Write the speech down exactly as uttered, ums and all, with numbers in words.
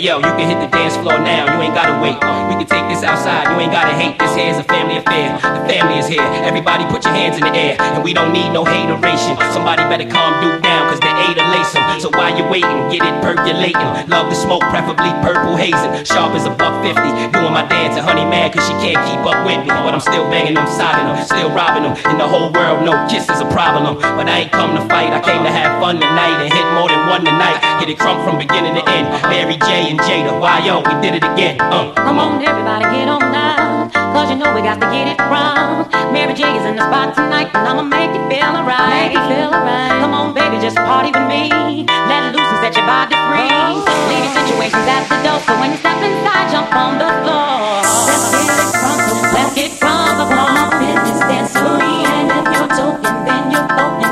yo, you can hit the dance floor now, you ain't gotta wait. We can take this outside, you ain't gotta hate. This here's a family affair, the family is here. Everybody put your hands in the air, and we don't need no hateration. Somebody better calm Duke down, cause they ate a lace him. So while you're waiting, get it percolating. Love the smoke, preferably purple hazing. Sharp as a buck fifty, doing my dance. And honey mad cause she can't keep up with me, but I'm still banging them, sodding them, still robbing them. In the whole world, no kiss is a problem. But I ain't come to fight, I came to have fun tonight and hit more than one tonight. Get it crunk from beginning to end. Mary J and Jada, why yo, we did it again. Uh. Come on everybody, get on down, cause you know we got to get it wrong. Mary J is in the spot tonight, and I'ma make you feel alright. Make you feel alright. Come on baby, just party with me. Let loose and set your body free. Leave your situations at the door, so when you step inside, jump on the floor. Let's get it crunk, let's get crunk. Come on, business dancery, and if you're joking, then you're broken.